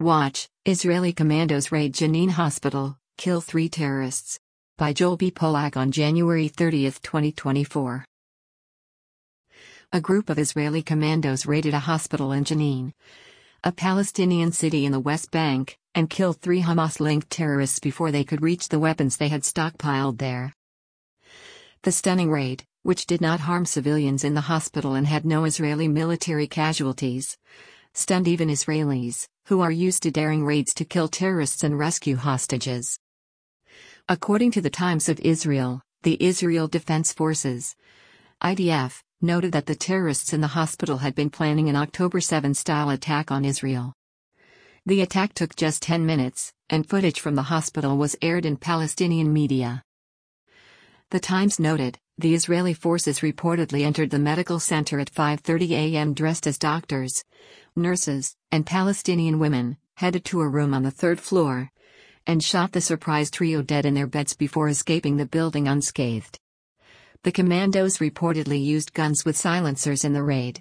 Watch, Israeli commandos raid Jenin Hospital, kill 3 terrorists. By Joel B. Polak on January 30, 2024. A group of Israeli commandos raided a hospital in Jenin, a Palestinian city in the West Bank, and killed 3 Hamas-linked terrorists before they could reach the weapons they had stockpiled there. The stunning raid, which did not harm civilians in the hospital and had no Israeli military casualties, stunned even Israelis, who are used to daring raids to kill terrorists and rescue hostages. According to the Times of Israel, the Israel Defense Forces, IDF, noted that the terrorists in the hospital had been planning an October 7-style attack on Israel. The attack took just 10 minutes, and footage from the hospital was aired in Palestinian media. The Times noted, the Israeli forces reportedly entered the medical center at 5:30 a.m. dressed as doctors, nurses, and Palestinian women, headed to a room on the 3rd floor, and shot the surprise trio dead in their beds before escaping the building unscathed. The commandos reportedly used guns with silencers in the raid.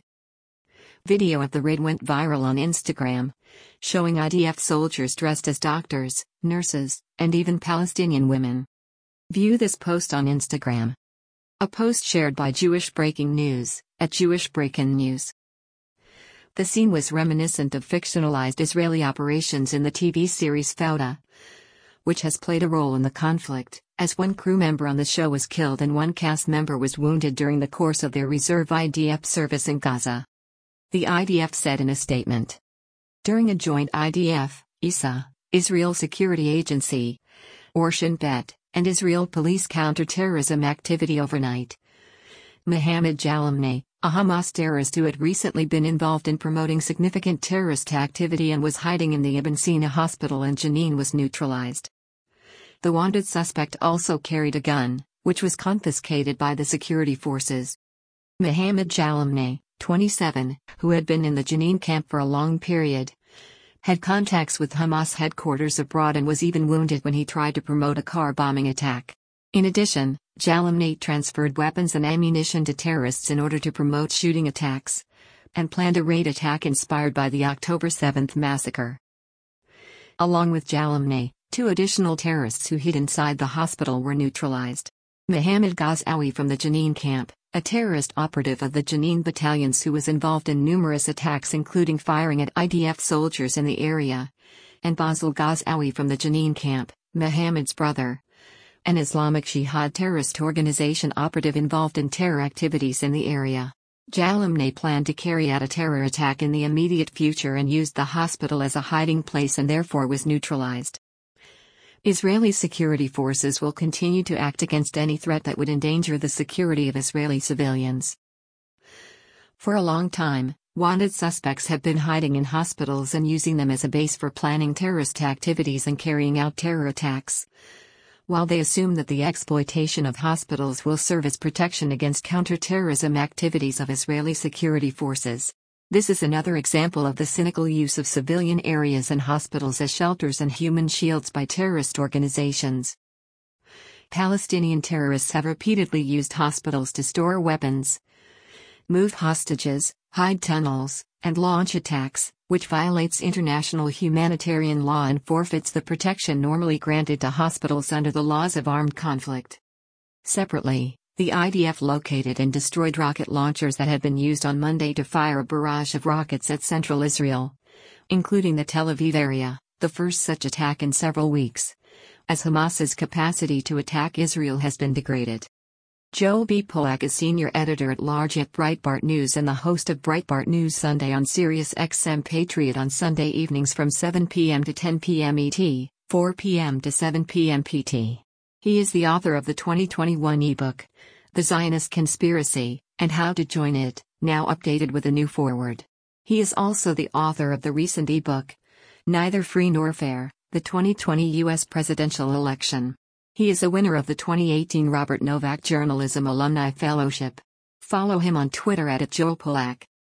Video of the raid went viral on Instagram, showing IDF soldiers dressed as doctors, nurses, and even Palestinian women. View this post on Instagram. A post shared by Jewish Breaking News, at Jewish Breaking News. The scene was reminiscent of fictionalized Israeli operations in the TV series Fauda, which has played a role in the conflict, as one crew member on the show was killed and one cast member was wounded during the course of their reserve IDF service in Gaza. The IDF said in a statement. During a joint IDF, ISA, Israel Security Agency, or Shin Bet, and Israel Police counter-terrorism activity overnight, Mohammed Jalamneh, a Hamas terrorist who had recently been involved in promoting significant terrorist activity and was hiding in the Ibn Sina hospital in Jenin, was neutralized. The wanted suspect also carried a gun, which was confiscated by the security forces. Mohammed Jalamneh, 27, who had been in the Jenin camp for a long period, had contacts with Hamas headquarters abroad and was even wounded when he tried to promote a car bombing attack. In addition, Jalamneh transferred weapons and ammunition to terrorists in order to promote shooting attacks, and planned a raid attack inspired by the October 7 massacre. Along with Jalamneh, 2 additional terrorists who hid inside the hospital were neutralized. Mohammed Ghazawi from the Jenin camp, a terrorist operative of the Jenin battalions who was involved in numerous attacks including firing at IDF soldiers in the area, and Basil Ghazawi from the Jenin camp, Mohammed's brother, an Islamic Jihad terrorist organization operative involved in terror activities in the area. Jalamneh planned to carry out a terror attack in the immediate future and used the hospital as a hiding place and therefore was neutralized. Israeli security forces will continue to act against any threat that would endanger the security of Israeli civilians. For a long time, wanted suspects have been hiding in hospitals and using them as a base for planning terrorist activities and carrying out terror attacks, while they assume that the exploitation of hospitals will serve as protection against counter-terrorism activities of Israeli security forces. This is another example of the cynical use of civilian areas and hospitals as shelters and human shields by terrorist organizations. Palestinian terrorists have repeatedly used hospitals to store weapons, move hostages, hide tunnels, and launch attacks, which violates international humanitarian law and forfeits the protection normally granted to hospitals under the laws of armed conflict. Separately, the IDF located and destroyed rocket launchers that had been used on Monday to fire a barrage of rockets at central Israel, including the Tel Aviv area, the first such attack in several weeks, as Hamas's capacity to attack Israel has been degraded. Joel B. Polak is senior editor-at-large at Breitbart News and the host of Breitbart News Sunday on Sirius XM Patriot on Sunday evenings from 7 p.m. to 10 p.m. ET, 4 p.m. to 7 p.m. PT. He is the author of the 2021 ebook, The Zionist Conspiracy, and How to Join It, now updated with a new foreword. He is also the author of the recent ebook, Neither Free Nor Fair, the 2020 U.S. Presidential Election. He is a winner of the 2018 Robert Novak Journalism Alumni Fellowship. Follow him on Twitter @JoelPolak.